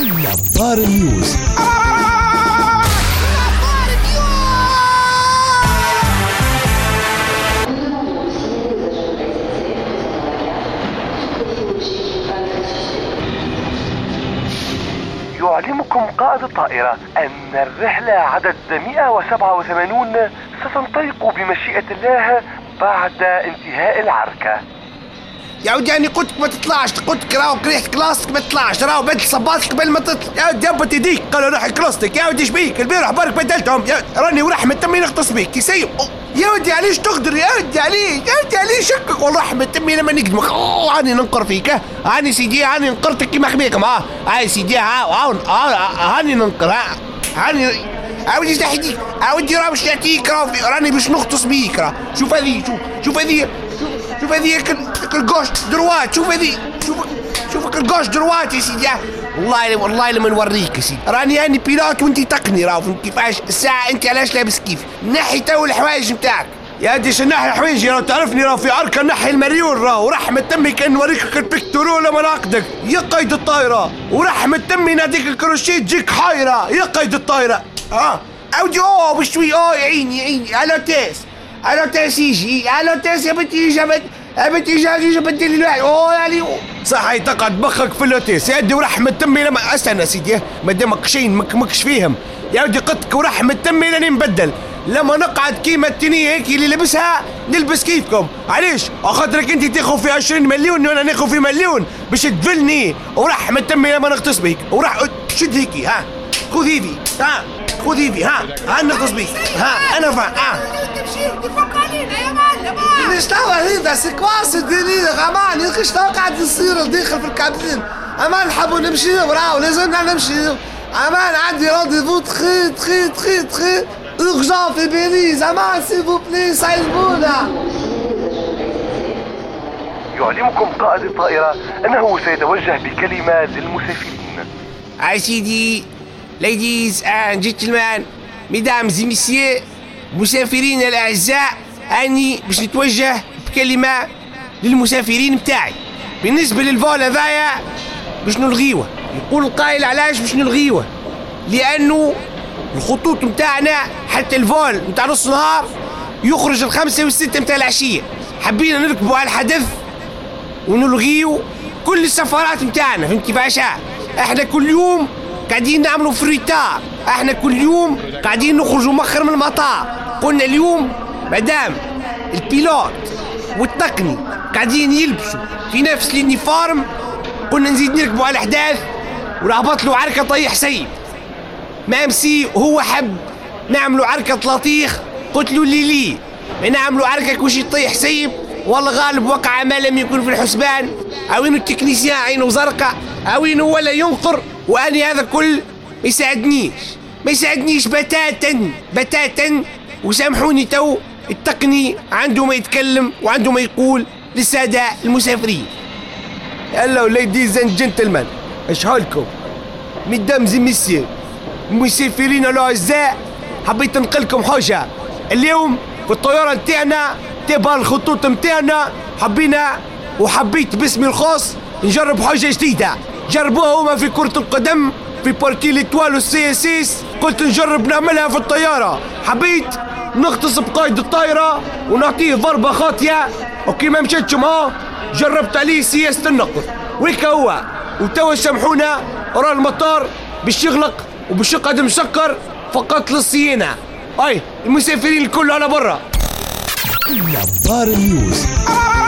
نظار نيوز. يعلمكم قائد الطائرة أن الرحلة عدد 187 ستنطلق بمشيئة الله بعد انتهاء العركة. يا ودي أنا قلتك ما تطلعش، قلتك راهو كرهت كلاستك ما تطلعش، راهو بدل صباطك قبل ما تطلع. يا ودي هبط يديك قالوا روح كلاستك. يا ودي شبيك البارح برك بدلتهم، راني ورحمة تمي نغطس بيك يسيب. يا ودي علاش تقدر؟ يا ودي علاش شكك ورحمة تمي لما نقدمك هاني ننقر فيك. هاني سيدي هاني ننقرتك كيما خبيكم. هاي سيدي هاني ننقر. هاني عاودي تحديك عاودي راه باش نعطيك راني باش نغطس بيك. راه شوف هذه شوف هذه شوف هذه الكوش دروات. شوفك الكوش دروات يا سيدي. والله لما نوريك يا سيدي. راني اني بيلوت وانتي تقني. راهو فهمت كيفاش الساعه انت علاش لابس كيف. نحي تو الحوايج نتاعك يا ودي. شنحي الحوايج؟ راه تعرفني راه في عركه نحي المريول. راهو ورحمه تمي كان نوريك البكتورول لما نعقدك يا قيد الطايره. ورحمه تمي ناديك الكروشيه تجيك حايره يا قيد الطايره. عاودي بشوي. يا عيني الو تاس يجي. الو تاس يا بنتي جابت بدي لي الواحد. يعني صح تقعد بخك في اللوتيس يا ودي. ورحمة تمي لما استنى سيدي مادامك شين مكش فيهم يا ودي. قدك ورحمة تمي لاني نبدل لما نقعد كيما التنية هيك اللي لبسها نلبس كيفكم. علاش؟ خاطرك انت تاخذ في 20 مليون وانا ناخذ في مليون باش تدفلني. ورحمة تمي لما نغتص بيك شد هيك. خذ ايدي. خذ ايدي. نغتص بيك. انا فاهم. تفك علينا يا معلم. ليش توا هيدا سكواس الدليل غمان يا اخي قاعد يصير داخل في الكابتن. امان نحبوا نمشي وراو لازمنا نمشي. امان عندي رونديفو تخي urgent في باريس. امان سي فو بلي سايبونا. يعلمكم قائد الطائرة أنه سيتوجه بكلمة للمسافرين. سيدي ladies and gentlemen mesdames et messieurs مسافرين الأعزاء، أني باش نتوجه بكلمة للمسافرين متاعي. بالنسبة للفول هذايا باش نلغيوه. يقول القائل علاش باش نلغيوه؟ لأنه الخطوط متاعنا حتى الفول متاع نص نهار يخرج 5 و6 متاع العشية. حبينا نركبوا على الحدث ونلغيو كل السفرات متاعنا. فهمت كيفاش؟ احنا كل يوم قاعدين نعملوا فريتار. احنا كل يوم قاعدين نخرجوا مخر من المطار. قلنا اليوم مادام البيلوت والتقني قاعدين يلبسوا في نفس اليونيفورم قلنا نزيد نركبوا على الاحداث. ورهبط له عركه طيح سيد مامسي. هو حب نعملوا عركه لطيخ. قلت له لي ما نعملوا عركه كوش يطيح سيب. والله غالب وقع ما لم يكن في الحسبان. اوينو التكنيسيان عينه زرقاء اوينو ولا ينقر. واني هذا كل ما يساعدنيش بتاتا. وسامحوني تو التقني عنده ما يتكلم وعنده ما يقول للسادة المسافرين. هلو ليديز اند جنتلمان، اشحالكم ميدامز ميسير المسافرين الاعزاء. حبيت نقلكم حاجة اليوم في الطيارة نتاعنا تبع الخطوط نتاعنا. حبيت باسمي الخاص نجرب حاجة جديدة. جربوها هما في كرة القدم في بارتي ليتوال والسي اس اس. قلت نجرب نعملها في الطيارة. حبيت نغتص بقائد الطائرة ونعطيه ضربة خاطية وكي ما مشيتش معاه جربت عليه سياسة النقر ويك هو. وتوا سامحونا راه المطار باش يغلق وباش يقعد مسكر فقط للصيانة. المسافرين الكل على برا. نظار نيوز.